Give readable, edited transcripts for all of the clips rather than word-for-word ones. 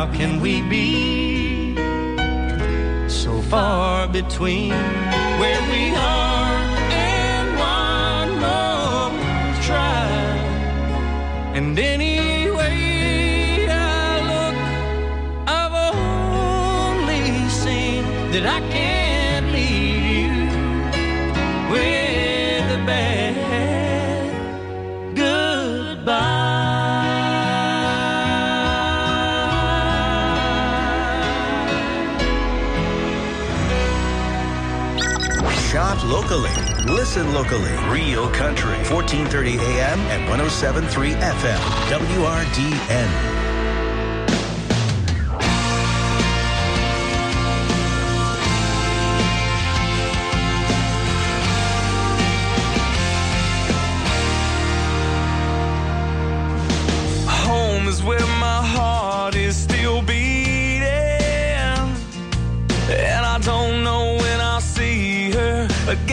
How can we be so far between where we are and one more try? And anyway I look, I've only seen that I can't leave you with a bad goodbye. Shop locally. Listen locally. Real Country. 1430 AM and 107.3 FM. WRDN. Home is where my heart is still beating, and I don't know when I'll see her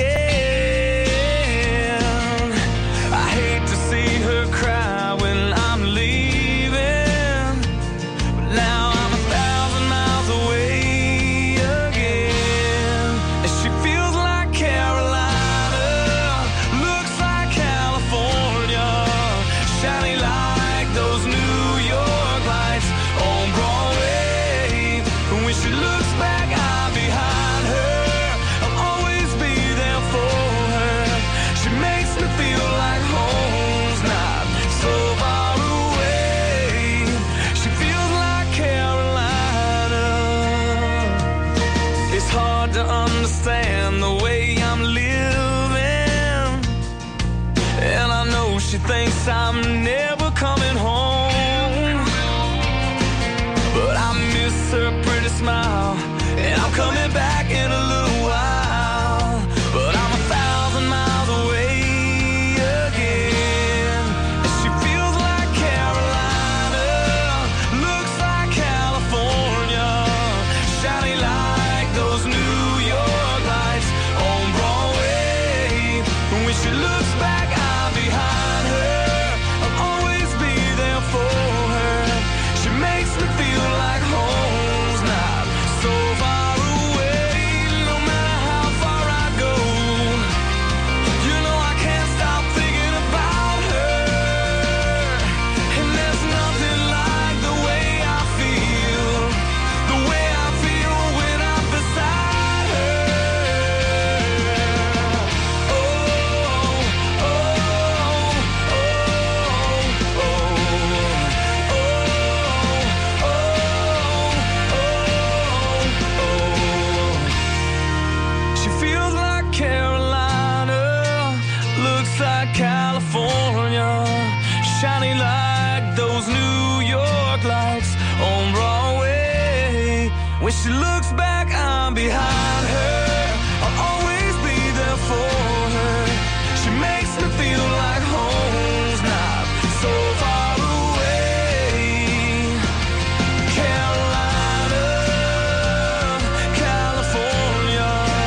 again. I hate to see her cry when I'm leaving, but now I'm 1,000 miles away again. And she feels like Carolina, looks like California, shining like those New York lights on Broadway. And when she looks back, I'm behind her. I'll always be there for her. She makes me feel like home's not so far away. She feels like Carolina. It's hard to understand the way I'm living, and I know she thinks I'm never coming home, but I miss her pretty smile, and I'm coming back in a little while. But I'm 1,000 miles away again, and she feels like Carolina, looks like California, shining like those New York lights on Broadway. And when she looks back, I'm behind her. I'll always be there for her. She makes me feel like home's not so far away. No matter how far I go, you know I can't stop thinking about her. And there's nothing like the way I feel when I'm beside her. Oh, oh, oh, oh, oh, oh. She feels like Carolina, looks like California, shining like those New York lights on Broadway. When she looks back, I'm behind her. I'll always be there for her. She makes me feel like home's not so far away. Carolina, California,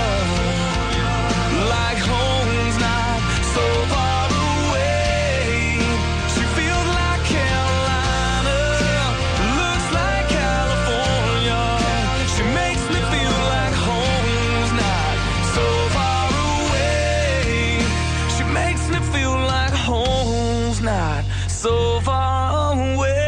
like home's not so far away. She feels like Carolina, looks like California. She makes me feel like home's not so far away. She makes me feel like home's not so far away.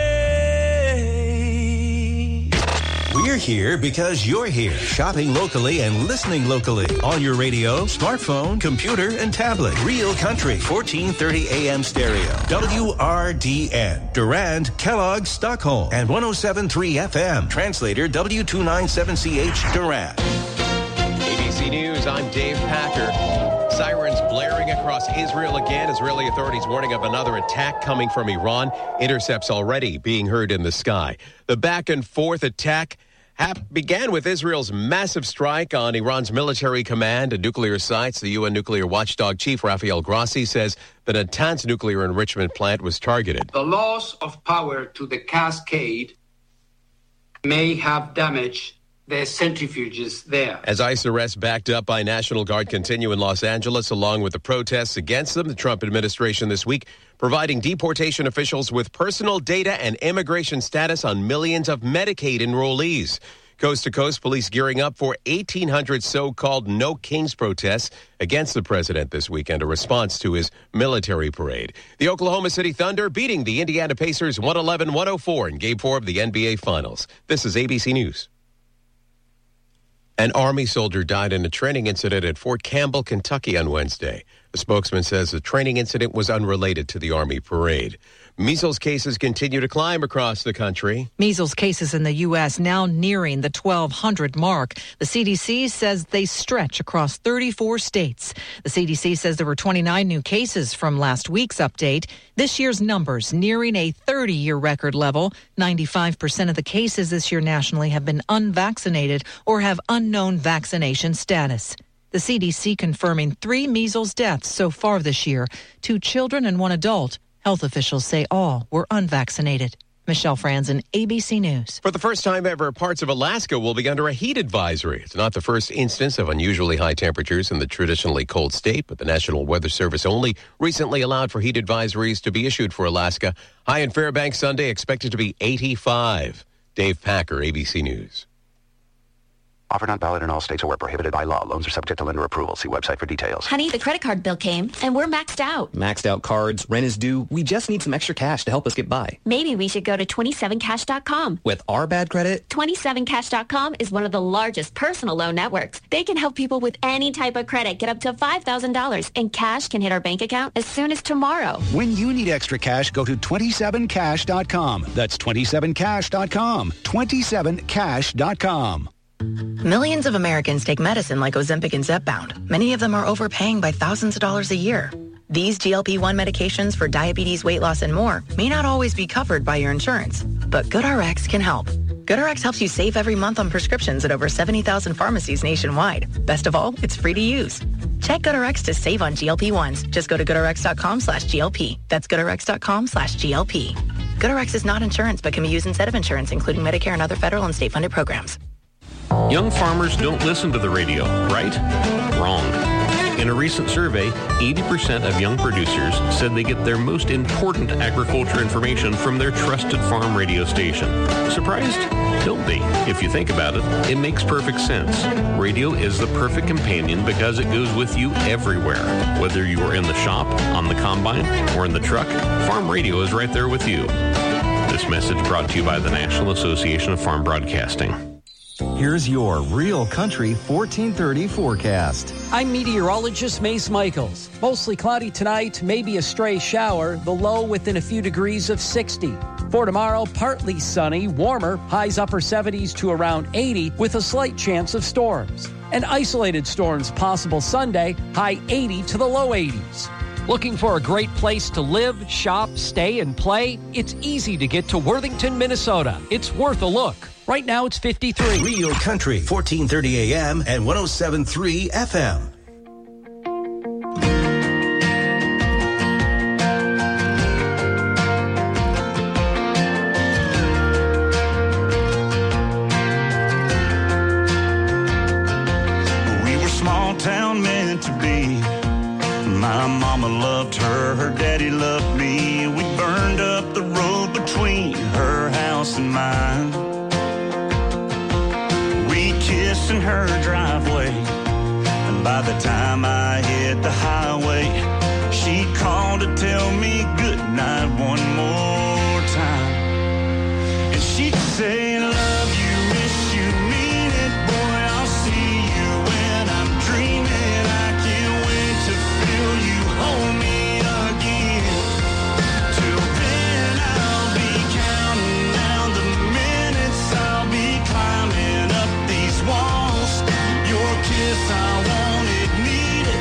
We're here because you're here. Shopping locally and listening locally. On your radio, smartphone, computer, and tablet. Real Country, 1430 AM stereo. WRDN. Durand, Kellogg, Stockholm. And 107.3 FM. Translator W297CH, Durand. ABC News, I'm Dave Packer. Sirens blaring across Israel again. Israeli authorities warning of another attack coming from Iran. Intercepts already being heard in the sky. The back and forth attack began with Israel's massive strike on Iran's military command and nuclear sites. The UN nuclear watchdog chief Rafael Grossi says that Natanz nuclear enrichment plant was targeted. The loss of power to the cascade may have damaged the centrifuges there. As ICE arrests backed up by National Guard continue in Los Angeles, along with the protests against them, the Trump administration this week providing deportation officials with personal data and immigration status on millions of Medicaid enrollees. Coast to coast, police gearing up for 1,800 so-called No Kings protests against the president this weekend, a response to his military parade. The Oklahoma City Thunder beating the Indiana Pacers 111-104 in Game 4 of the NBA Finals. This is ABC News. An Army soldier died in a training incident at Fort Campbell, Kentucky on Wednesday. A spokesman says the training incident was unrelated to the Army parade. Measles cases continue to climb across the country. Measles cases in the U.S. now nearing the 1,200 mark. The CDC says they stretch across 34 states. The CDC says there were 29 new cases from last week's update. This year's numbers nearing a 30-year record level. 95% of the cases this year nationally have been unvaccinated or have unknown vaccination status. The CDC confirming 3 measles deaths so far this year, 2 children and 1 adult. Health officials say all were unvaccinated. Michelle Franzen, ABC News. For the first time ever, parts of Alaska will be under a heat advisory. It's not the first instance of unusually high temperatures in the traditionally cold state, but the National Weather Service only recently allowed for heat advisories to be issued for Alaska. High in Fairbanks Sunday expected to be 85. Dave Packer, ABC News. Offer not valid in all states or where prohibited by law. Loans are subject to lender approval. See website for details. Honey, the credit card bill came, and we're maxed out. Maxed out cards, rent is due. We just need some extra cash to help us get by. Maybe we should go to 27cash.com. With our bad credit? 27cash.com is one of the largest personal loan networks. They can help people with any type of credit get up to $5,000, and cash can hit our bank account as soon as tomorrow. When you need extra cash, go to 27cash.com. That's 27cash.com. 27cash.com. Millions of Americans take medicine like Ozempic and Zepbound. Many of them are overpaying by thousands of dollars a year. These GLP-1 medications for diabetes, weight loss, and more may not always be covered by your insurance, but GoodRx can help. GoodRx helps you save every month on prescriptions at over 70,000 pharmacies nationwide. Best of all, it's free to use. Check GoodRx to save on GLP-1s. Just go to GoodRx.com/GLP. That's GoodRx.com/GLP. GoodRx is not insurance, but can be used instead of insurance, including Medicare and other federal and state-funded programs. Young farmers don't listen to the radio, right? Wrong. In a recent survey, 80% of young producers said they get their most important agriculture information from their trusted farm radio station. Surprised? Don't be. If you think about it, it makes perfect sense. Radio is the perfect companion because it goes with you everywhere. Whether you are in the shop, on the combine, or in the truck, farm radio is right there with you. This message brought to you by the National Association of Farm Broadcasting. Here's your Real Country 1430 forecast. I'm meteorologist Mace Michaels. Mostly cloudy tonight, maybe a stray shower, the low within a few degrees of 60. For tomorrow, partly sunny, warmer, highs upper 70s to around 80 with a slight chance of storms. And isolated storms possible Sunday, high 80 to the low 80s. Looking for a great place to live, shop, stay, and play? It's easy to get to Worthington, Minnesota. It's worth a look. Right now, it's 53. Real Country, 1430 AM and 107.3 FM. We were small town meant to be. My mama loved her, her daddy loved me. We burned up the road between her house and mine. Kissed in her driveway, and by the time I hit the highway, she called to tell me good night one more time. And she'd say, love you, miss you, mean it, boy, I'll see you when I'm dreaming. I can't wait to feel you hold me again. Till then I'll be counting down the minutes, I'll be climbing up these walls. Your kiss I wanted, needed,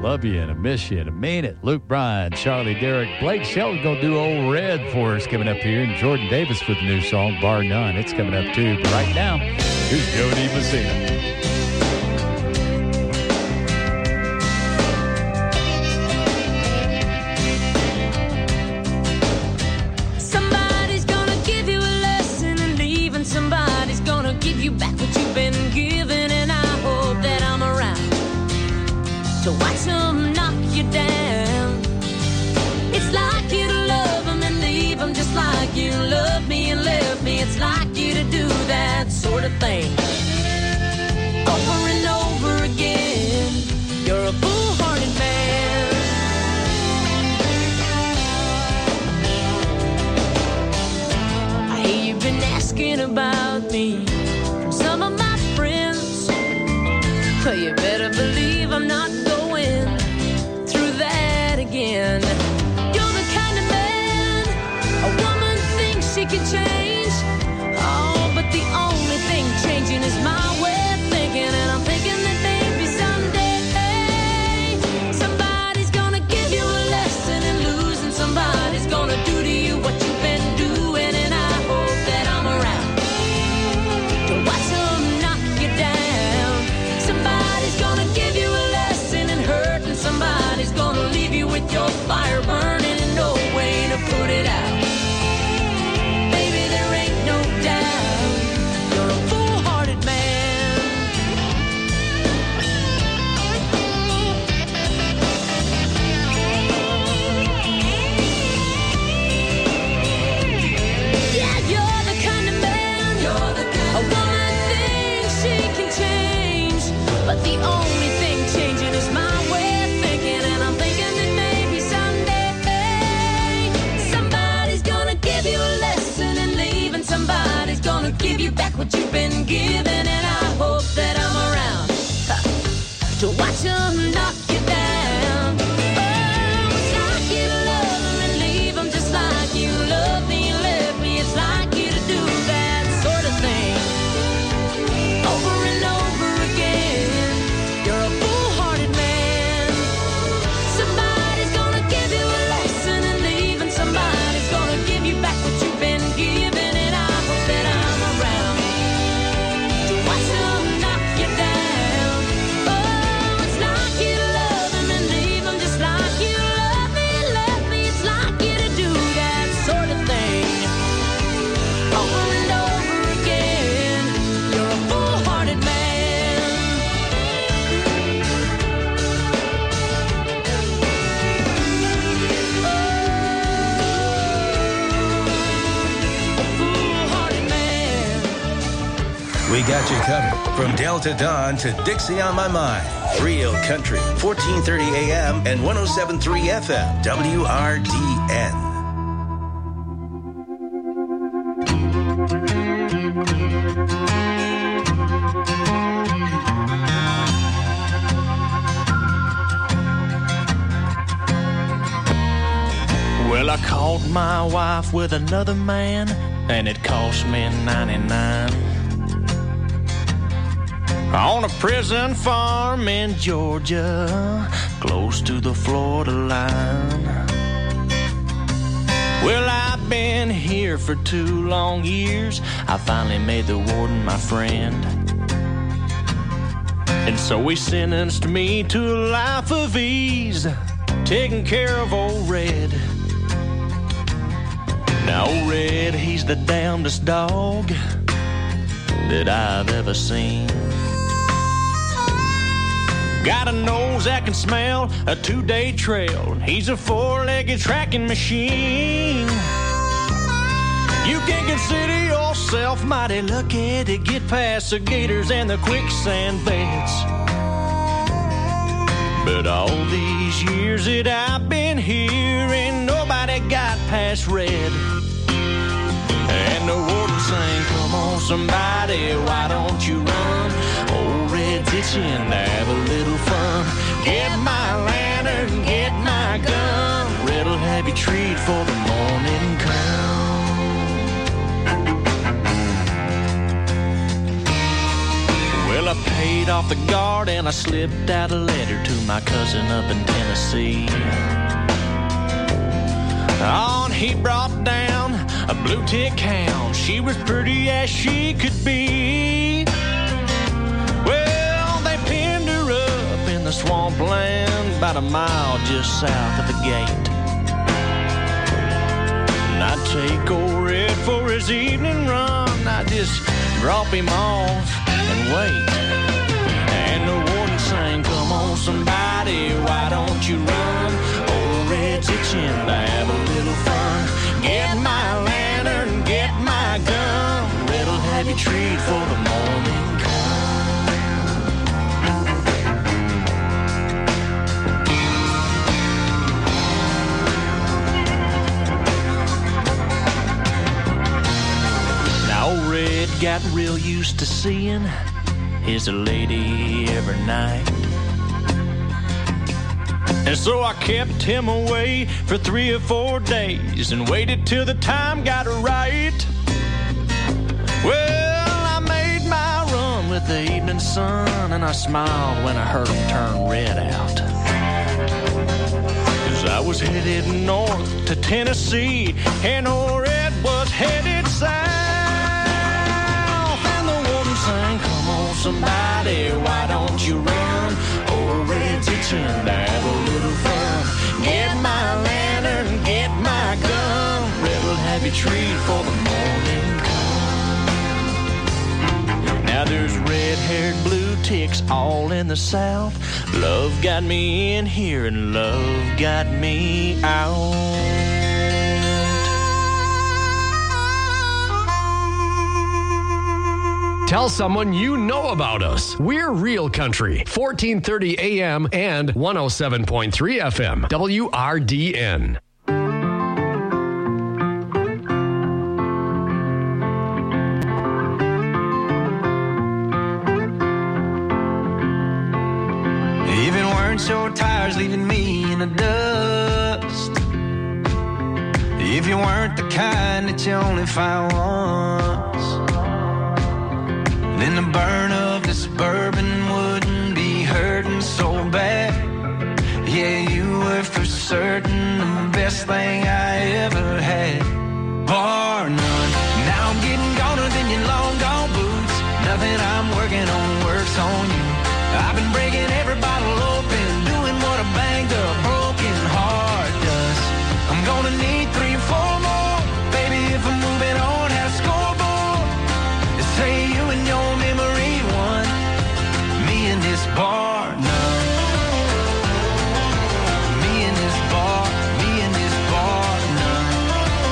love you and I miss you and I mean it. Luke Bryan, Charlie Derrick, Blake Shelton going to do Old Red for us coming up here. And Jordan Davis with the new song, Bar None. It's coming up too. But right now, here's Jody Messina. You back what you've been given, and I hope that I'm around to watch them knock you down. It's like you to love them and leave them, just like you loved me and left me. It's like you to do that sort of thing over and over again. You're a foolhardy man. I hear you've been asking about me, some of my friends. Well, you better believe I'm not going through that again. You're the kind of man a woman thinks she can change. Oh, but the only thing changing is my way of thinking. And I'm thinking that maybe someday somebody's gonna give you a lesson in losing. Somebody's gonna do to you what you've been doing. And I hope that I'm around to watch them knock you down. Somebody's gonna give you a lesson in hurt, and somebody's gonna leave you with your fire burning and no way to put it out. Baby, there ain't no doubt you're a foolhardy man. Yeah, you're the kind of man a woman thinks she can change, but the only thing changing is my way of thinking. And I'm thinking that maybe someday somebody's gonna give you a lesson in leaving. Somebody's gonna give you back what you've been given. And I hope that I'm around to watch them knock you down. Oh, it's like you to love them and leave them, just like you love me and left me. It's like you to do that sort of thing over and over again. You're a foolhardy man. Somebody's gonna give you a lesson in leaving. Somebody's gonna give you back what you've been given. And I hope that I'm around to watch them knock you down. Oh, it's like you to love them and leave them, just like you love me and left me. It's like you to do that sort of thing over and over again. You're a foolhardy man. A foolhardy man. We got you covered. From Delta Dawn to Dixie on My Mind. Real Country, 1430 AM and 107.3 FM, WRDN. Well, I caught my wife with another man, and it cost me 99. On a prison farm in Georgia, close to the Florida line. Well, I've been here for 2 long years. I finally made the warden my friend. And so he sentenced me to a life of ease, taking care of old Red. Now, old Red, he's the damnedest dog that I've ever seen. Got a nose that can smell a 2-day trail. He's a 4-legged tracking machine. You can consider yourself mighty lucky to get past the gators and the quicksand beds. But all these years that I've been here, ain't nobody got past Red. And the warden sang, come on somebody, why don't you run? Old Red's itching to have a little fun. Get my lantern, get my gun. Red'll have you treat for the morning come. Well, I paid off the guard and I slipped out a letter to my cousin up in Tennessee. On he brought down a blue tick hound. She was pretty as she could be. Well, they pinned her up in the swampland about a mile just south of the gate. And I'd take old Red for his evening run. I'd just drop him off and wait. And the warden sang, come on somebody, why don't you run? Old Red's itching to have a little fun. Get my lantern, get my gun. Red'll have you treat for the morning come. Now old Red got real used to seeing his lady every night. And so I kept him away for 3 or 4 days and waited till the time got right. Well, I made my run with the evening sun, and I smiled when I heard him turn Red out. 'Cause I was headed north to Tennessee, and old Red was headed south. And the warden sang, come on somebody, why don't you run? Old Red's itching to have a little fun. Get my lantern, get my gun. Red'll have you treat for the morning come. Now there's red-haired blue ticks all in the south. Love got me in here and love got me out. Tell someone you know about us. We're Real Country, 1430 AM and 107.3 FM, WRDN. If it weren't your tires leaving me in the dust, if you weren't the kind that you only find once, then the burn of this bourbon wouldn't be hurting so bad. Yeah, you were for certain the best thing I ever had. Bar none. Now I'm getting goner than your long gone boots. Nothing I'm working on works on you. I've been breaking every bottle open, doing what a banged up broken heart does. I'm gonna need 3 or 4 more, baby, if I'm moving on. Have a scoreboard. Say you and your memory won. Me and this bar none. Me and this bar none.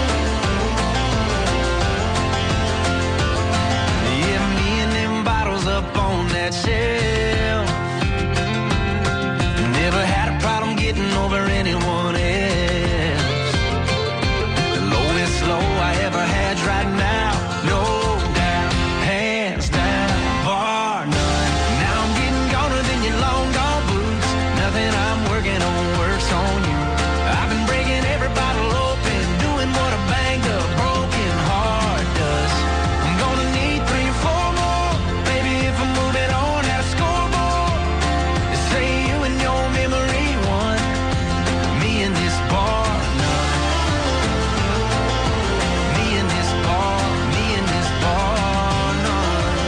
Yeah, me and them bottles up on that shelf. Never had a problem getting over anyone else. The lowest low I ever had's right now. No doubt, hands down, bar none. Now I'm getting goner than your long gone boots. Nothing I'm working on works on you. I've been breaking every bottle open, doing what a banged up broken heart does. I'm gonna need 3 or 4 more, baby, if I'm moving on. Have a scoreboard. They say you and your memory won. Me and this bar none. Me and this bar none.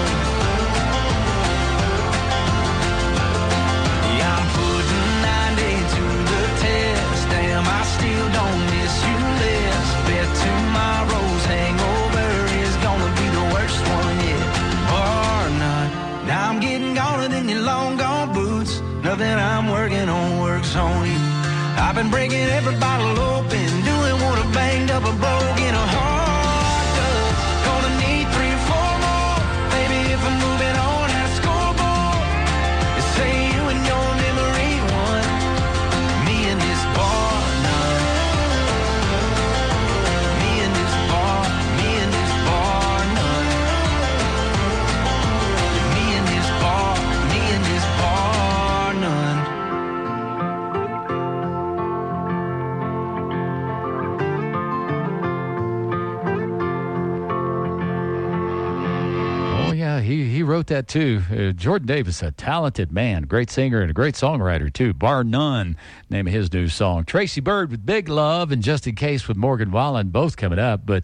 Yeah, I'm putting 90 to the test. Damn, I still don't miss you less. Bet tomorrow's hangover is gonna be the worst one yet. Bar none. Now I'm getting goner than your long gone boots. Nothing I'm working on works on you. I've been breaking every bottle open, doing what a banged up a broken heart does. Gonna need 3 or 4 more, baby, if I'm moving on. Have a scoreboard. They say you and your memory won. Me and this bar none. Me and this bar none. Me and this bar none. he wrote that too. Jordan Davis, a talented man, great singer and a great songwriter too, bar none. Name of his new song. Tracy Byrd with Big Love and Just in Case with Morgan Wallen, both coming up. But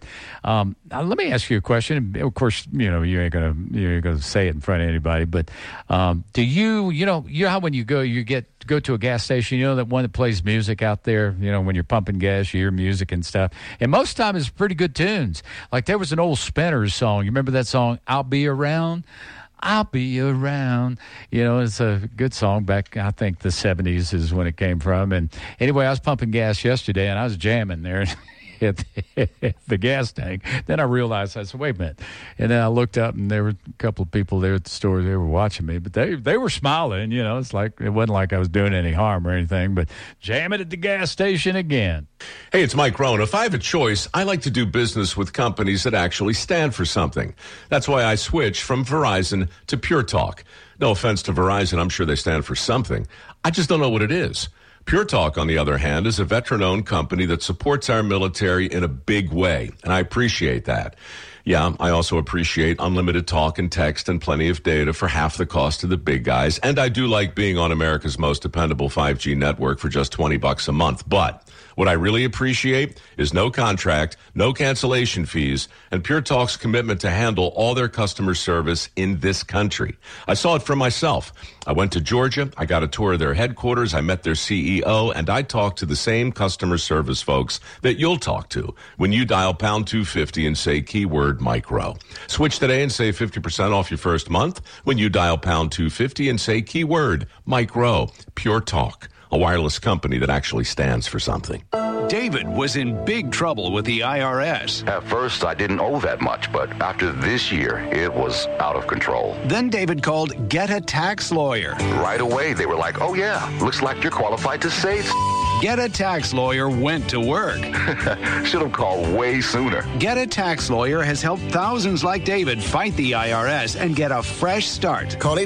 let me ask you a question. Of course, you ain't gonna say it in front of anybody. But do you know how when you go to a gas station, that one that plays music out there, when you're pumping gas, you hear music and stuff. And most of the time it's pretty good tunes. Like there was an old Spinners song. You remember that song, I'll Be Around? I'll be around. It's a good song back, I think the 70s is when it came from. And anyway, I was pumping gas yesterday and I was jamming there at the gas tank. Then I realized, I said, wait a minute. And then I looked up and there were a couple of people there at the store. They were watching me, but they were smiling. It's like, it wasn't like I was doing any harm or anything, but jamming at the gas station again. Hey, it's Mike Rohn. If I have a choice, I like to do business with companies that actually stand for something. That's why I switched from Verizon to Pure Talk. No offense to Verizon, I'm sure they stand for something. I just don't know what it is. Pure Talk, on the other hand, is a veteran-owned company that supports our military in a big way, and I appreciate that. Yeah, I also appreciate unlimited talk and text and plenty of data for half the cost of the big guys, and I do like being on America's most dependable 5G network for just $20 a month, but what I really appreciate is no contract, no cancellation fees, and Pure Talk's commitment to handle all their customer service in this country. I saw it for myself. I went to Georgia, I got a tour of their headquarters, I met their CEO, and I talked to the same customer service folks that you'll talk to when you dial pound 250 and say keyword Mike Rowe. Switch today and save 50% off your first month when you dial pound 250 and say keyword Mike Rowe. Pure Talk, a wireless company that actually stands for something. David was in big trouble with the IRS. At first, I didn't owe that much, but after this year, it was out of control. Then David called Get a Tax Lawyer. Right away, they were like, oh yeah, looks like you're qualified to say Get a Tax Lawyer went to work. Should have called way sooner. Get a Tax Lawyer has helped thousands like David fight the IRS and get a fresh start. Call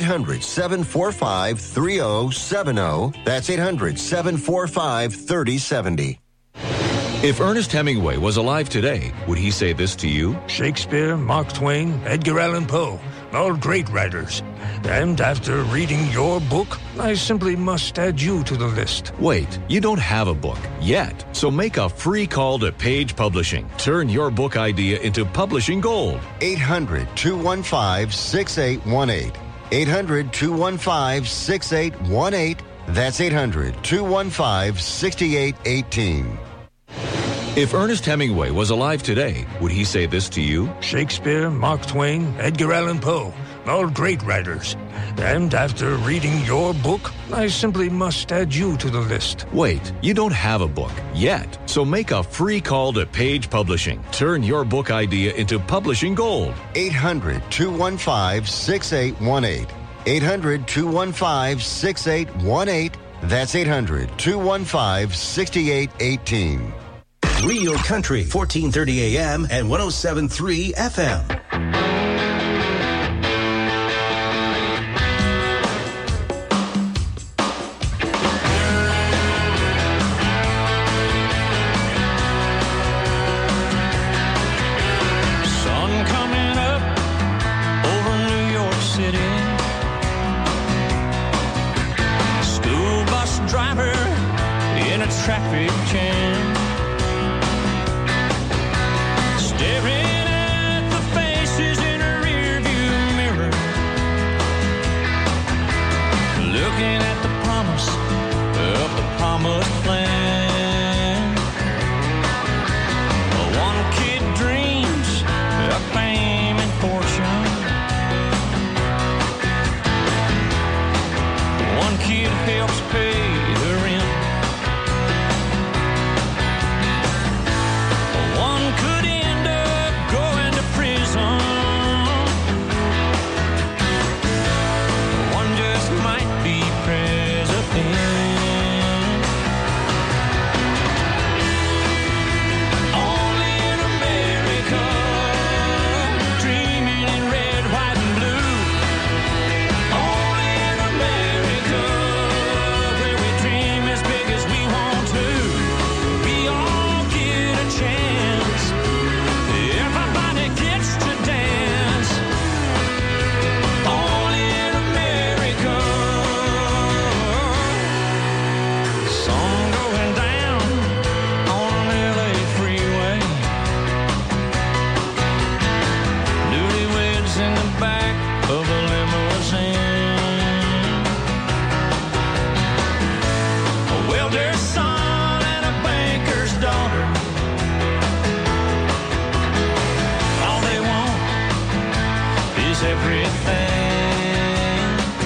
800-745-3070. That's 800-745-3070. If Ernest Hemingway was alive today, would he say this to you? Shakespeare, Mark Twain, Edgar Allan Poe, all great writers. And after reading your book, I simply must add you to the list. Wait, you don't have a book yet. So make a free call to Page Publishing. Turn your book idea into publishing gold. 800-215-6818. 800-215-6818. That's 800-215-6818. If Ernest Hemingway was alive today, would he say this to you? Shakespeare, Mark Twain, Edgar Allan Poe, all great writers. And after reading your book, I simply must add you to the list. Wait, you don't have a book yet. So make a free call to Page Publishing. Turn your book idea into publishing gold. 800-215-6818. 800-215-6818. That's 800-215-6818. Real Country, 1430 AM and 107.3 FM. Sun coming up over New York City. School bus driver in a traffic jam. Staring at the faces in a rearview mirror, looking at the promise of the promised land. One kid dreams of fame and fortune. One kid helps pay the rent. everything.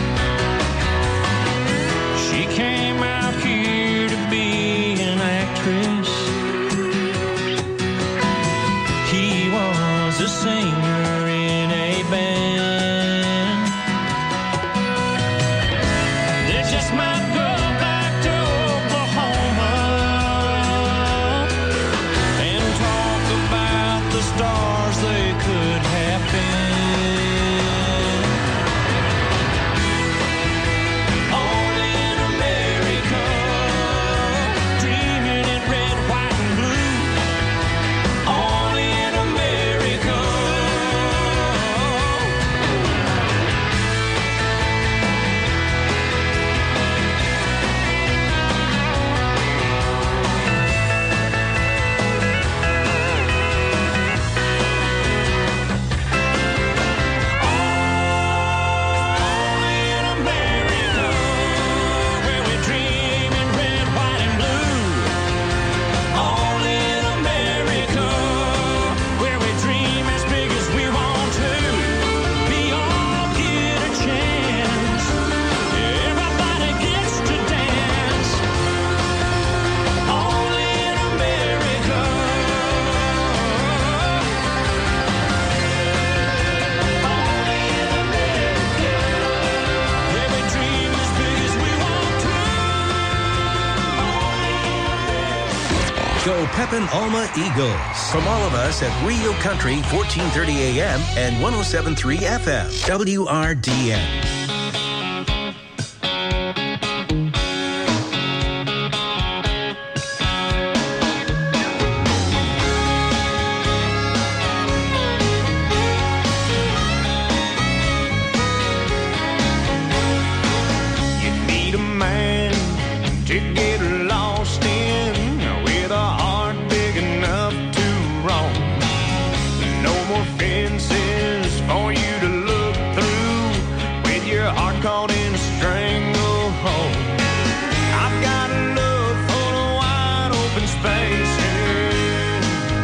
She came out here to be an actress. He was a singer in a band. They just might go back to Oklahoma and talk about the stars they could have been. Only in America, dreaming in red, white, and blue. Only in America. Only in America, where we dream in red, white, and blue. Only in America, where we dream as big as we want to. We all get a chance. Everybody gets to dance. Only in America. Only in America, where we dream as big as we want to. Go Pepin Alma Eagles. From all of us at Rio Country, 1430 AM and 107.3 FM. WRDN. You need a man to get lost in, with a heart big enough to roam. No more fences for you to look through, with your heart caught in a stranglehold. I've got a love full of wide open spaces.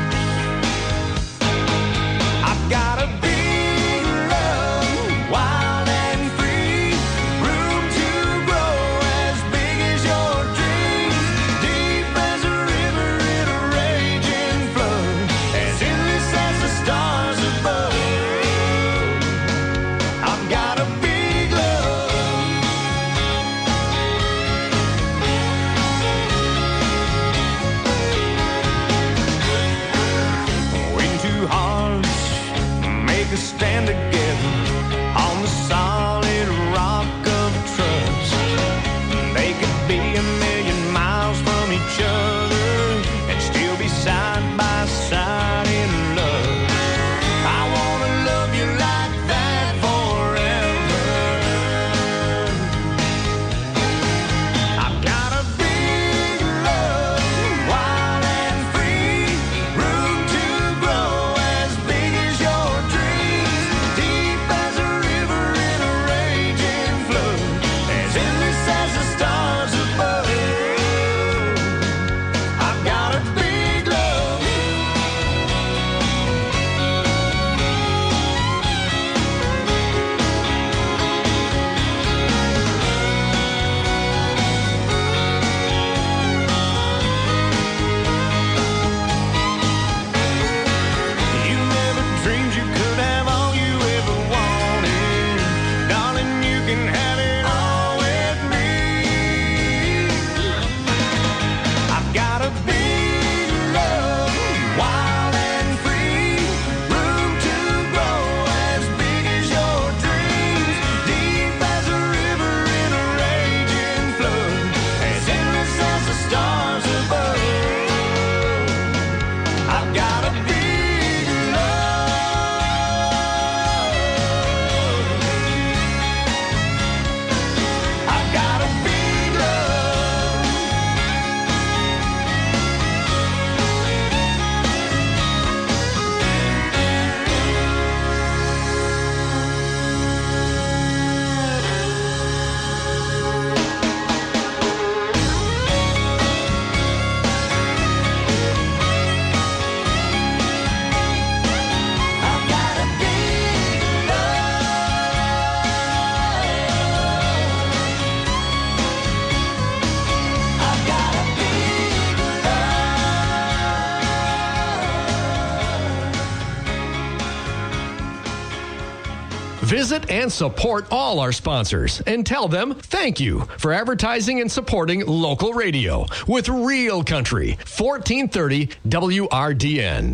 I've got a big love, wild and free, room to grow as big as your dreams, deep as a river in a raging flood, as endless as the stars above. I've got a big love. When two hearts make a stand together on the solid rock of trust, they could be a million miles from each other and still be side by side in love. I wanna love you like that forever. I've got a big love, wild and free, room to grow as big as your dreams, deep Visit and support all our sponsors and tell them thank you for advertising and supporting local radio with Real Country, 1430 WRDN.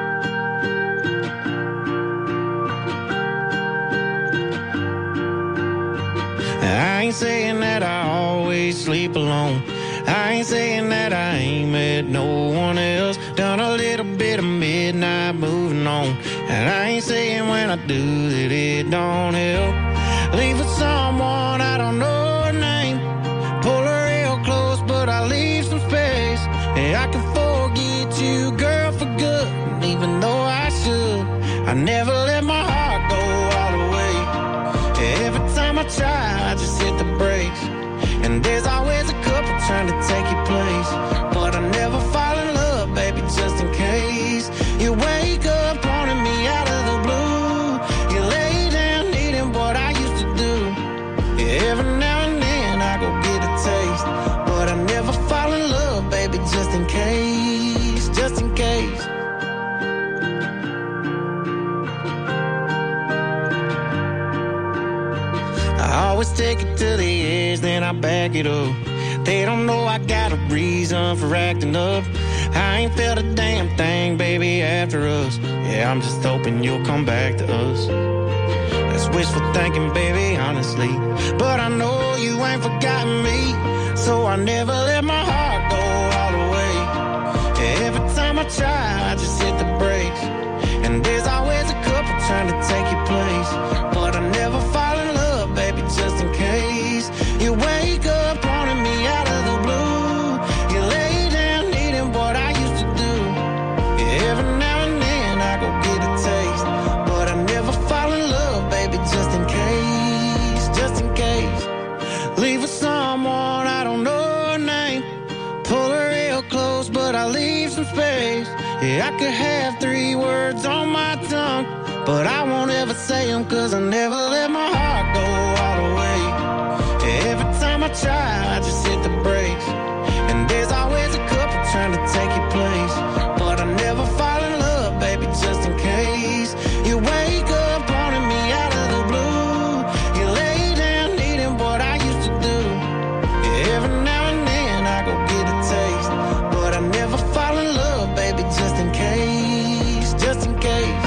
I ain't saying that I always sleep alone. I ain't saying that I ain't met no one else. Done a little bit of midnight moving on. And I ain't saying when I do that it don't help. Leave with someone I don't know her name. Pull her real close, but I leave some space. And I can forget you, girl, for good. Even though I should, I never let my heart go all the way. Every time I try, I just hit the brakes. And there's always a couple trying to take your place. But I never fall in love, baby, just in case. You wake up wanting me out of the blue. You lay down needing what I used to do. Every now and then I go get a taste. But I never fall in love, baby, just in case. Just in case. I always take it to the edge, then I back it up. They don't know I got a reason for acting up. I ain't felt a damn thing, baby, after us. Yeah, I'm just hoping you'll come back to us. That's wishful thinking, baby, honestly. But I know you ain't forgotten me, so I never let my heart go all the way. Every time I try, I just hit the brakes. And there's always a couple trying to take your place. But I never fall in love, baby, just in case. You wake up wanting me out of the blue. You lay down needing what I used to do. Every now and then I go get a taste. But I never fall in love, baby, just in case. Just in case. Leave with someone I don't know her name. Pull her real close, but I leave some space. Yeah, I could have 3 words on my tongue, but I won't ever say them, cause I never let my heart go all the way. Every time I try, I just hit the brakes. And there's always a couple trying to take your place. But I never fall in love, baby, just in case. You wake up wanting me out of the blue. You lay down needing what I used to do. Every now and then I go get a taste. But I never fall in love, baby, just in case. Just in case.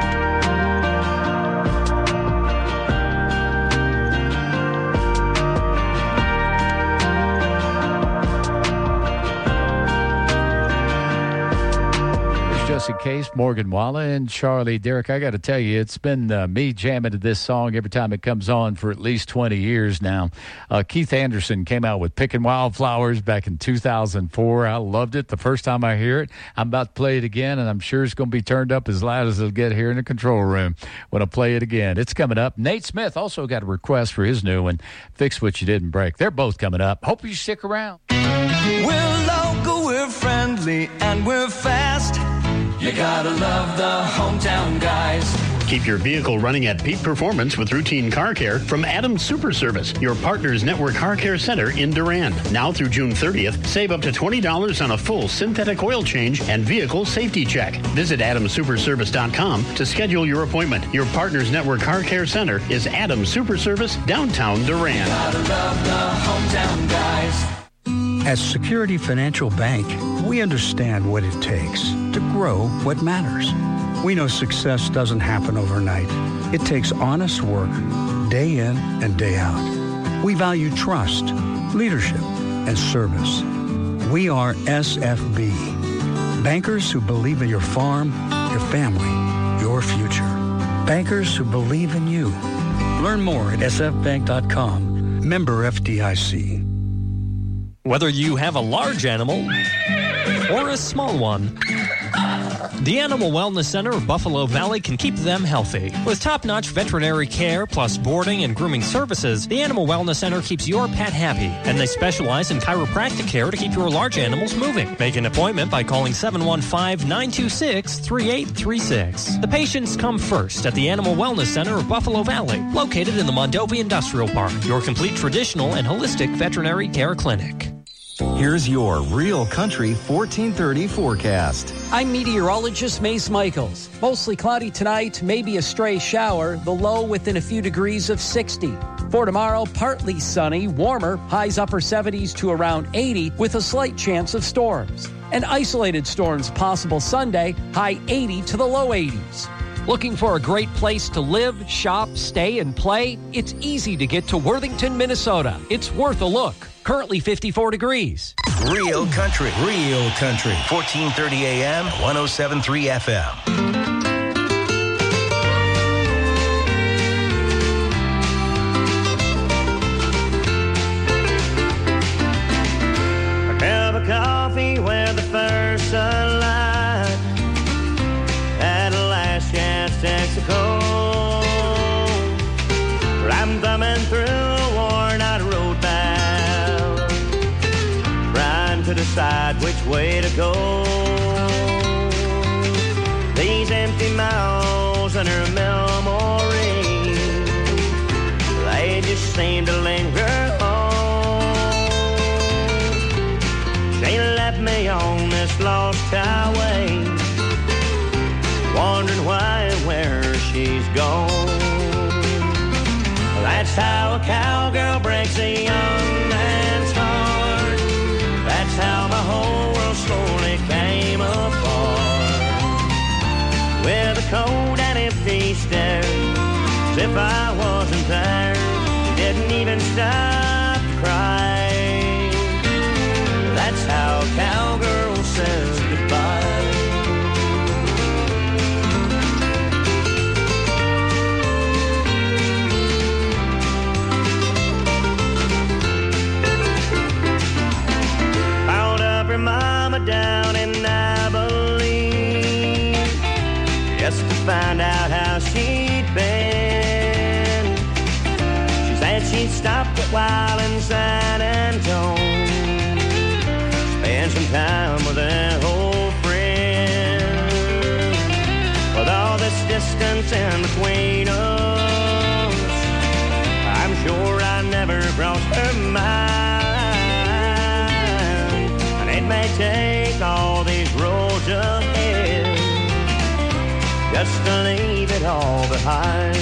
Just in case, Morgan Wallen and Charlie Derrick. I got to tell you, it's been me jamming to this song every time it comes on for at least 20 years now. Keith Anderson came out with Picking Wildflowers back in 2004. I loved it the first time I hear it. I'm about to play it again, and I'm sure it's going to be turned up as loud as it'll get here in the control room when I play it again. It's coming up. Nate Smith also got a request for his new one, Fix What You Didn't Break. They're both coming up. Hope you stick around. We're local, we're friendly, and we're fast. You gotta love the hometown guys. Keep your vehicle running at peak performance with routine car care from Adams Super Service, your partner's network car care center in Durand. Now through June 30th, save up to $20 on a full synthetic oil change and vehicle safety check. Visit AdamSuperService.com to schedule your appointment. Your partner's network car care center is Adams Super Service, downtown Durand. Gotta love the hometown guys. As Security Financial Bank, we understand what it takes to grow what matters. We know success doesn't happen overnight. It takes honest work, day in and day out. We value trust, leadership, and service. We are SFB, bankers who believe in your farm, your family, your future. Bankers who believe in you. Learn more at sfbank.com. Member FDIC. Whether you have a large animal or a small one, the Animal Wellness Center of Buffalo Valley can keep them healthy. With top-notch veterinary care plus boarding and grooming services, the Animal Wellness Center keeps your pet happy, and they specialize in chiropractic care to keep your large animals moving. Make an appointment by calling 715-926-3836. The patients come first at the Animal Wellness Center of Buffalo Valley, located in the Mondovi Industrial Park, your complete traditional and holistic veterinary care clinic. Here's your Real Country 1430 forecast. I'm meteorologist Mace Michaels. Mostly cloudy tonight, maybe a stray shower, the low within a few degrees of 60. For tomorrow, partly sunny, warmer, highs upper 70s to around 80 with a slight chance of storms. And isolated storms possible Sunday, high 80 to the low 80s. Looking for a great place to live, shop, stay, and play? It's easy to get to Worthington, Minnesota. It's worth a look. Currently 54 degrees. Real country. 1430 AM, 107.3 FM. A cup of coffee where the first sunlight at a last chance Texaco. I'm thumbing through a worn-out road map, trying to decide which way to go. These empty miles under memory, they just seem to linger on. She left me on this lost highway, wondering why and where she's gone. That's how a cowgirl breaks a young man's heart. That's how my whole world slowly came apart. With a cold and empty stare, as if I wasn't there. She didn't even stop to cry. That's how a cowgirl says goodbye. Her mama down in Abilene, just to find out how she'd been. She said she'd stopped a while in San Antonio, spend some time with her old friend. With all this distance in between us, I'm sure I never crossed her mind. It may take all these roads ahead just to leave it all behind.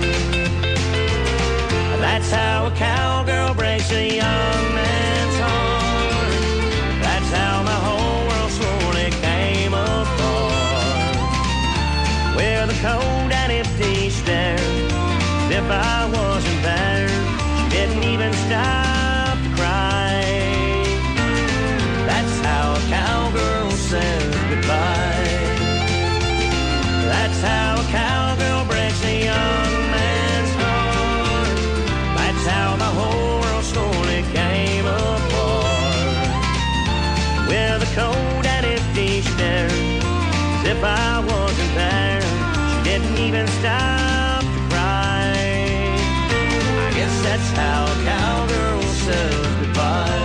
That's how a cowgirl breaks a young man's heart. That's how my whole world slowly came apart. With a cold and empty stare, as if I wasn't there. She didn't even stop to cry. That's how a cowgirl says goodbye. That's how a cowgirl breaks a young man's heart. That's how the whole world slowly came apart. With a cold and empty stare, as if I wasn't there. She didn't even stop to cry. I guess that's how a cowgirl says goodbye.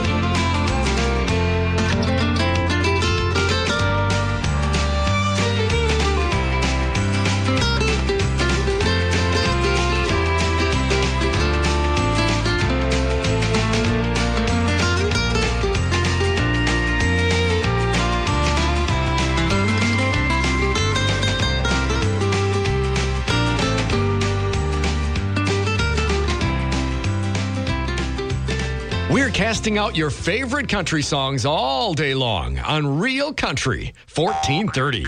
We're casting out your favorite country songs all day long on Real Country 1430.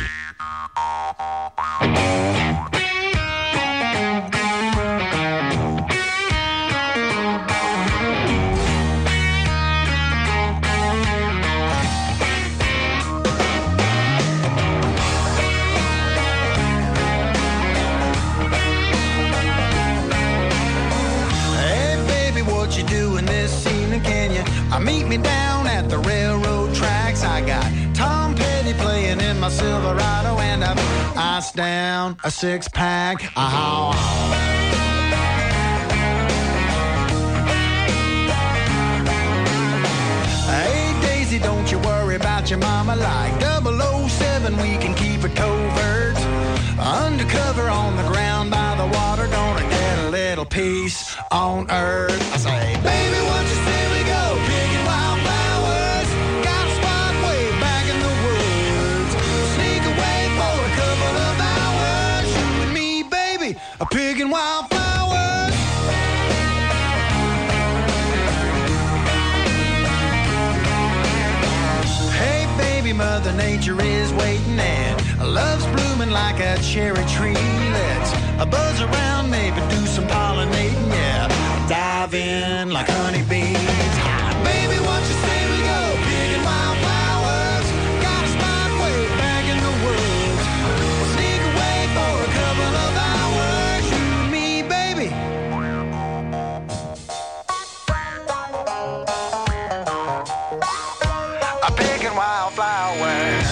Meet me down at the railroad tracks. I got Tom Petty playing in my Silverado, and I've iced down a six-pack. Hey, Daisy, don't you worry about your mama. Like 007, we can keep it covert. Undercover on the ground by the water, gonna get a little peace on earth. I say, baby, what you say we go? Picking wildflowers, got a spot way back in the woods. picking wildflowers. Hey baby, Mother Nature is waiting and love's blooming like a cherry tree. Let's buzz around, maybe do some pollinating, yeah. Dive in like honeybees. Baby, what you say we go picking wildflowers? Got a spot way back in the woods. We'll sneak away for a couple of hours. You and me, baby. I'm picking wildflowers.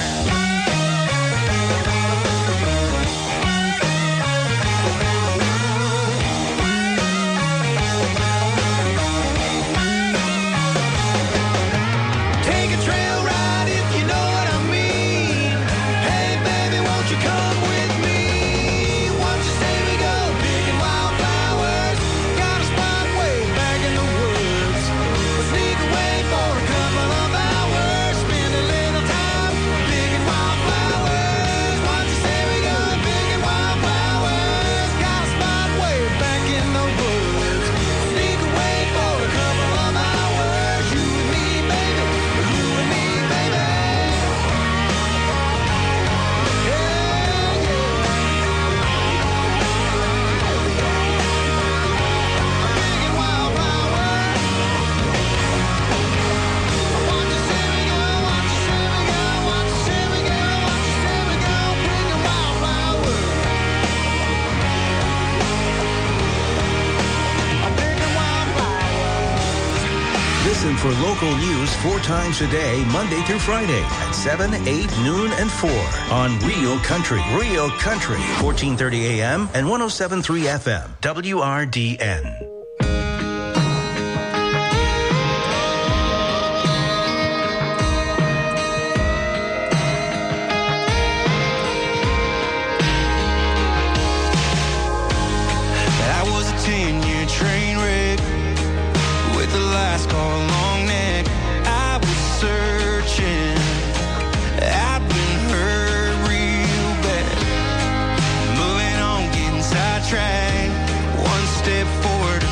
Listen for local news 4 times a day, Monday through Friday at 7, 8, noon, and 4 on Real Country. Real Country, 1430 AM and 107.3 FM, WRDN. I was a 10-year train wreck with the last car long neck. I was searching, I'd been hurt real bad. Moving on, getting sidetracked. One step forward,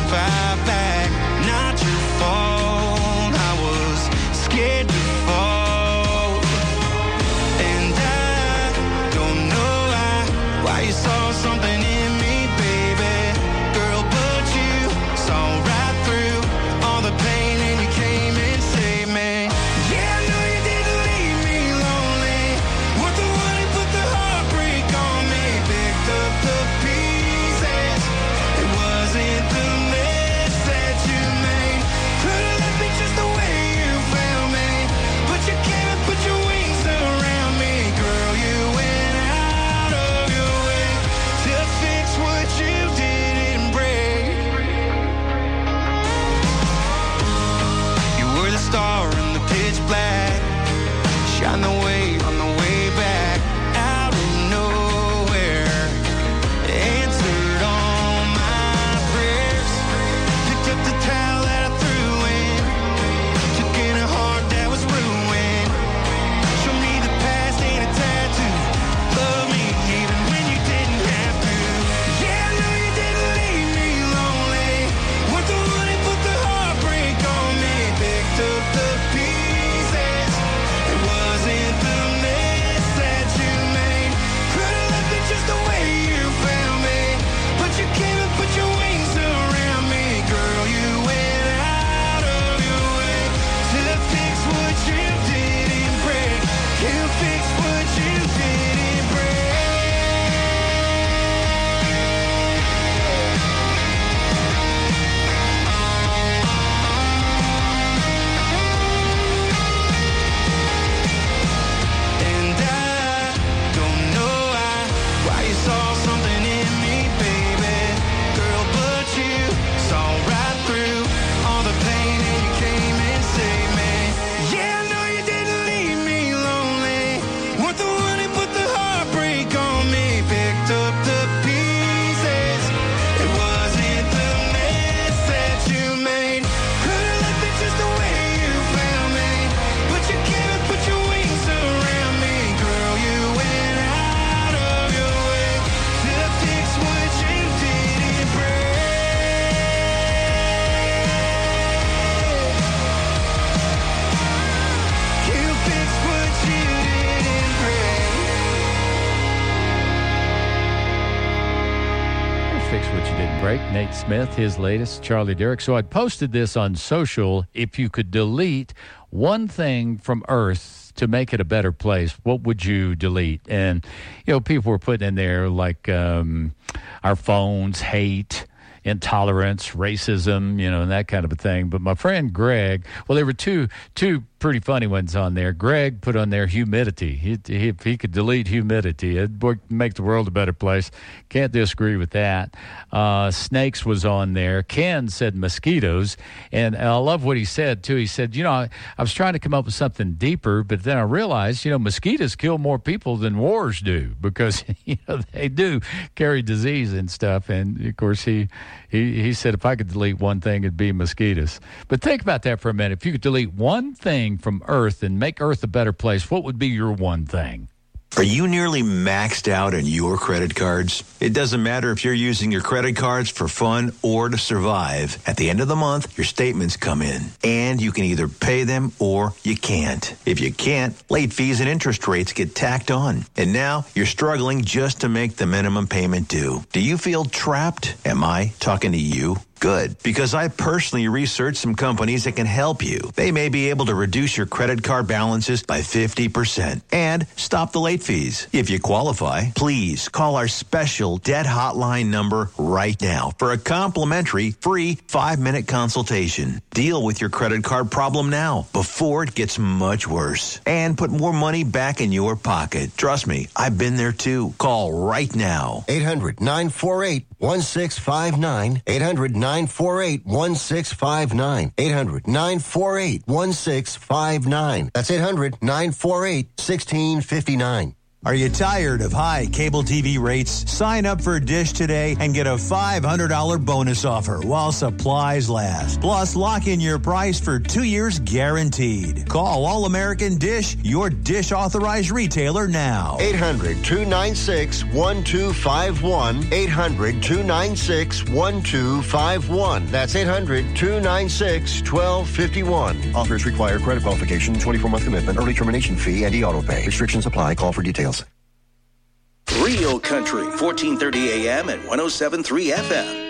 Fix What You Didn't Break. Nate Smith, his latest, Charlie Derrick. So I posted this on social. If you could delete one thing from Earth to make it a better place, what would you delete? And, people were putting in there like our phones, hate, intolerance, racism, and that kind of a thing. But my friend Greg, well, there were two pretty funny ones on there. Greg put on there humidity. If he could delete humidity, it'd make the world a better place. Can't disagree with that. Snakes was on there. Ken said mosquitoes. And I love what he said, too. He said, I was trying to come up with something deeper, but then I realized, mosquitoes kill more people than wars do because, they do carry disease and stuff. And, of course, he said if I could delete one thing, it'd be mosquitoes. But think about that for a minute. If you could delete one thing from Earth and make Earth a better place, what would be your one thing? Are you nearly maxed out on your credit cards? It doesn't matter if you're using your credit cards for fun or to survive. At the end of the month, your statements come in, and you can either pay them or you can't. If you can't, late fees and interest rates get tacked on. And now you're struggling just to make the minimum payment due. Do you feel trapped? Am I talking to you? Good, because I personally researched some companies that can help you. They may be able to reduce your credit card balances by 50% and stop the late fees. If you qualify, please call our special debt hotline number right now for a complimentary free 5-minute consultation. Deal with your credit card problem now before it gets much worse and put more money back in your pocket. Trust me, I've been there too. Call right now. 800-948-1659. 800-948-1659. 800-948-1659. That's 800-948-1659. Are you tired of high cable TV rates? Sign up for Dish today and get a $500 bonus offer while supplies last. Plus, lock in your price for 2 years guaranteed. Call All American Dish, your Dish authorized retailer now. 800-296-1251. 800-296-1251. That's 800-296-1251. Offers require credit qualification, 24-month commitment, early termination fee, and e-auto pay. Restrictions apply. Call for details. Real Country, 1430 AM and 107.3 FM.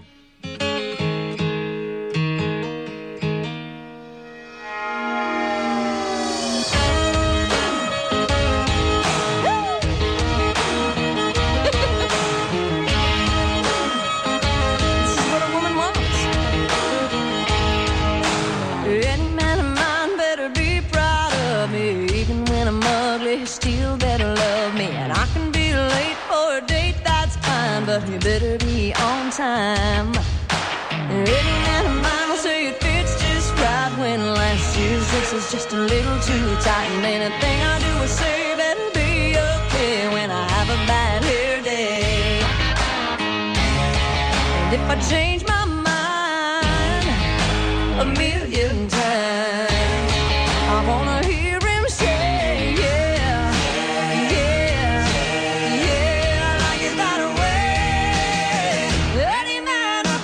But you better be on time. Any man of mine will say it fits just right when last year's dress is just a little too tight. And anything I do or say better be okay when I have a bad hair day. And if I change my mind a million times, I wanna hear him say, yeah, yeah, yeah, I like it that way. Any man of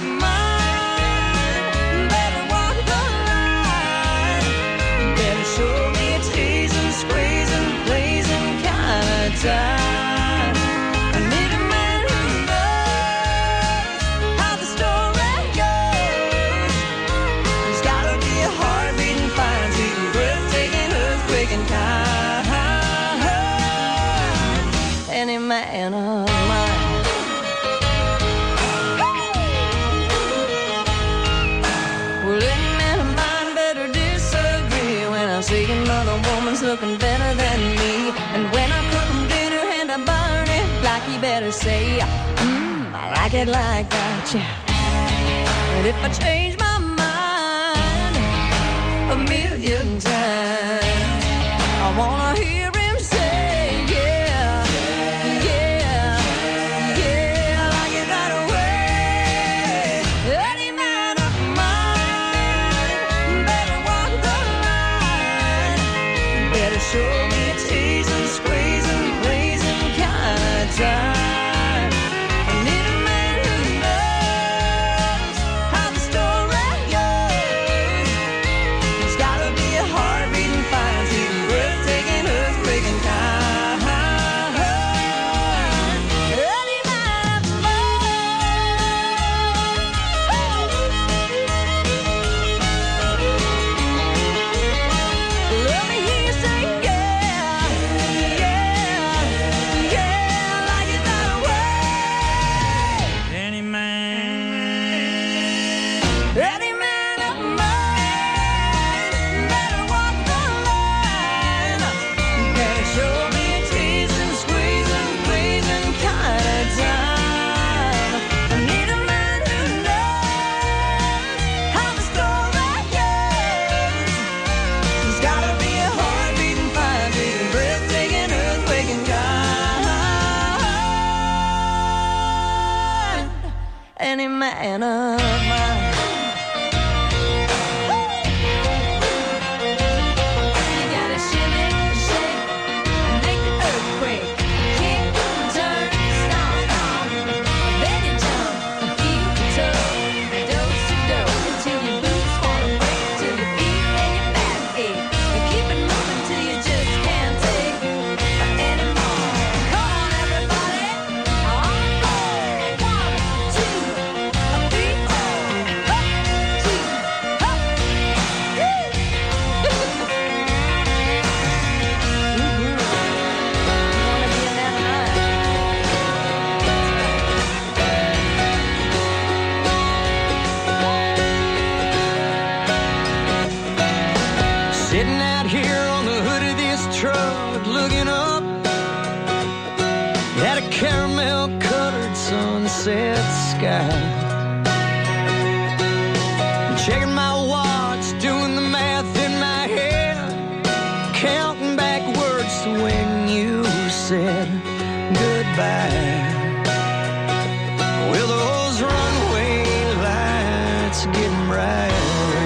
mine better walk the line, better show me a teasing, squeezing, blazing kind of time. I need a man who knows how the story goes. There's gotta be a heart beating fine, sweet, breathtaking, earthquaking kind. Any man of mine. Well, any man of mine better disagree when I see another woman's looking better than me. And when I cook him dinner and I burn it like, he better say, I like it like that, yeah. And if I change my mind a million times, I wanna hear him say, yeah, yeah, yeah, I like it that way. Any man of mine better walk the line, better show me a teasing, squeezing, blazing kind of time. I need a man who knows how the story goes. There's gotta be a heart beating fine, sweet, breathtaking, any man of mine. You gotta shimmy, shake, make the earthquake, kick, turn, stomp, then you jump, keep it tough, dose to dose, until your boots wanna break, till your feet and your back ache, and keep it moving till you just can't take anymore. Come on, everybody, on the floor. 1, 2, 3, 4, up, 2, up. Sitting out here on the hood of this truck, looking up at a caramel-colored sunset sky. Checking my watch, doing the math in my head, counting backwards to when you said goodbye. Well, those runway lights are getting brighter.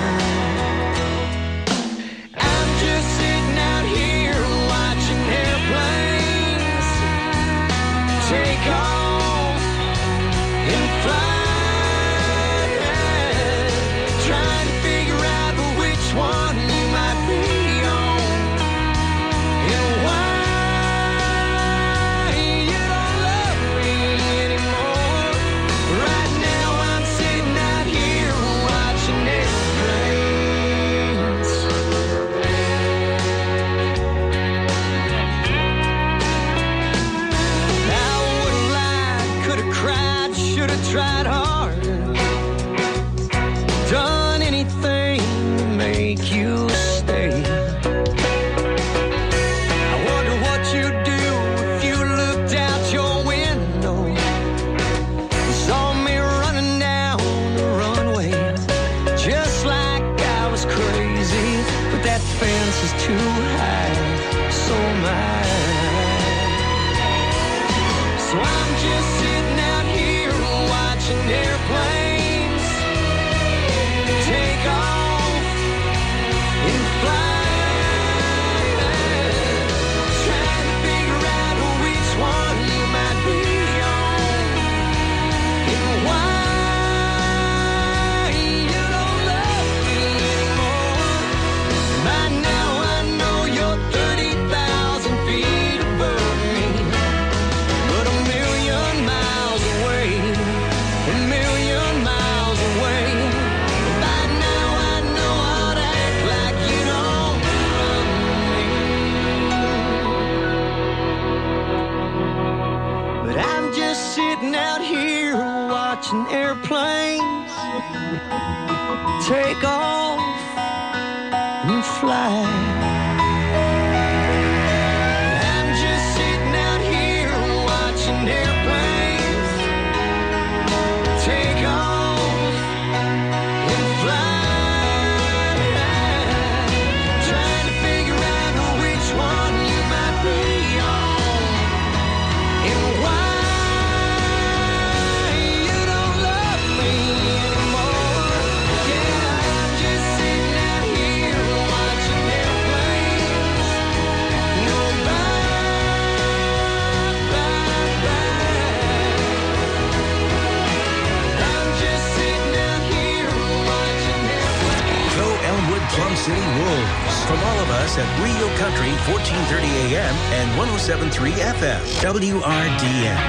I'm just sitting out here watching airplanes take off and fly, trying to figure out which one you might be on and why you don't love me anymore. Right now I'm sitting out here watching airplanes. I would've lied, could've cried, should've tried harder, done anything to make you stay. I wonder what you'd do if you looked out your window and saw me running down the runway, just like I was crazy, but that fence is too high, so am I. So I'm just sitting out here watching airplanes take off and fly, trying to figure out which one you might be on and why you don't love me anymore. By now I know you're 30,000 feet above me, but a million miles away, a million miles away. By now I know I'd act like you don't love me. But I'm just sitting out here watching airplanes take off and fly. I'm just sitting out here watching airplanes take off and fly, trying to figure out which one you might be on and why you don't love me anymore. Yeah, I'm just sitting out here watching airplanes go by, I'm just sitting out here watching airplanes. Go Elmwood Plum City Wolves. From all of us at Real Country, 1430 AM and 107.3 FM. WRDN.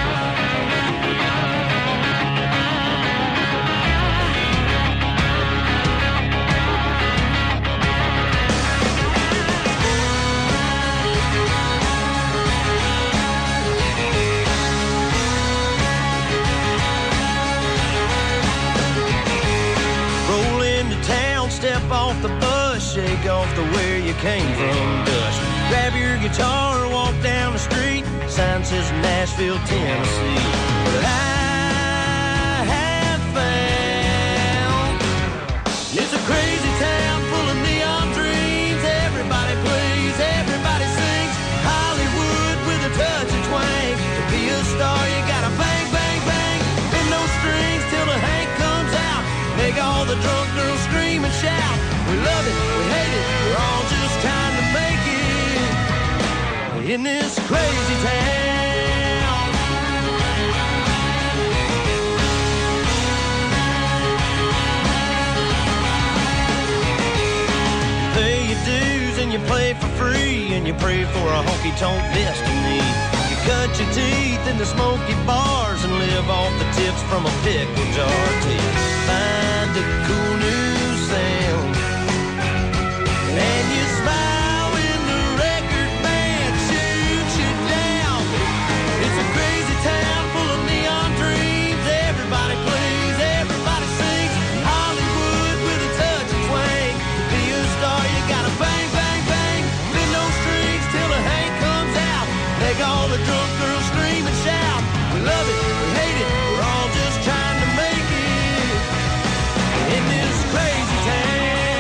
Roll into town, step off the bus, shake off the where you came from dust. Grab your guitar, walk down the street, sign says Nashville, Tennessee. But I have found it's a crazy town full of neon dreams. Everybody plays, everybody sings. Hollywood with a touch of twang. To be a star, you gotta bang, bang, bang. And no strings till the in this crazy town. Pay your dues and you play for free, and you pray for a honky-tonk destiny. You cut your teeth in the smoky bars and live off the tips from a pickle jar till you find a cool new sound. And you smile when the record man shoots you down. It's a crazy town full of neon dreams. Everybody plays, everybody sings. Hollywood with a touch of twang. To be a star, you gotta bang, bang, bang. Bend those strings till the Hank comes out. Make all the drunk girls scream and shout. We love it, we hate it, we're all just trying to make it in this crazy town.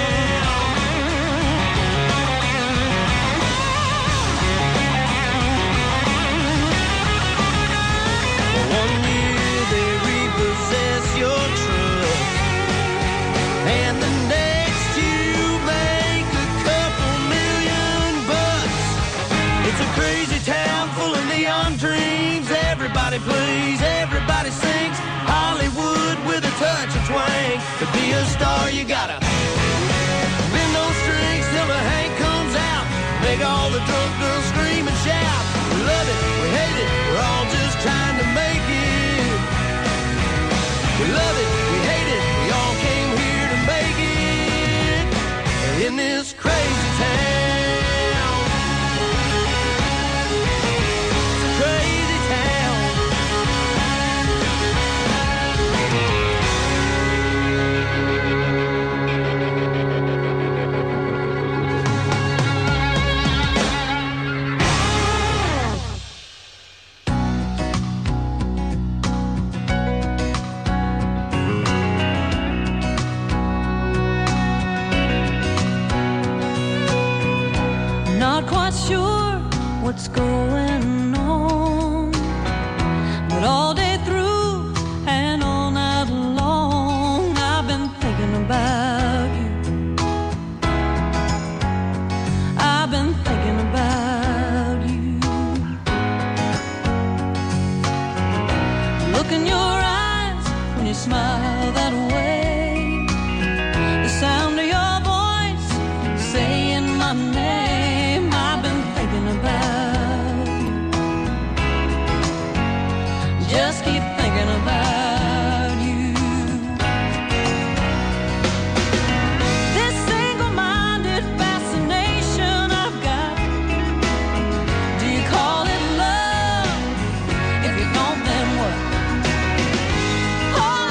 One year they repossess your truck, and the next you make a couple $1,000,000. It's a crazy town full of neon dreams. Everybody plays, everybody sings. Hollywood with a touch of twang. To be a star, you gotta bend those strings till the Hank comes out. Make all the drunk girls scream and shout. We love it, we hate it, we're all just trying to make it. We love it, we hate it, we all came here to make it in this crazy town. It's a crazy town. Not quite sure what's going on, but all day through and all night long I've been thinking about you. I've been thinking about you. Look in your eyes when you smile.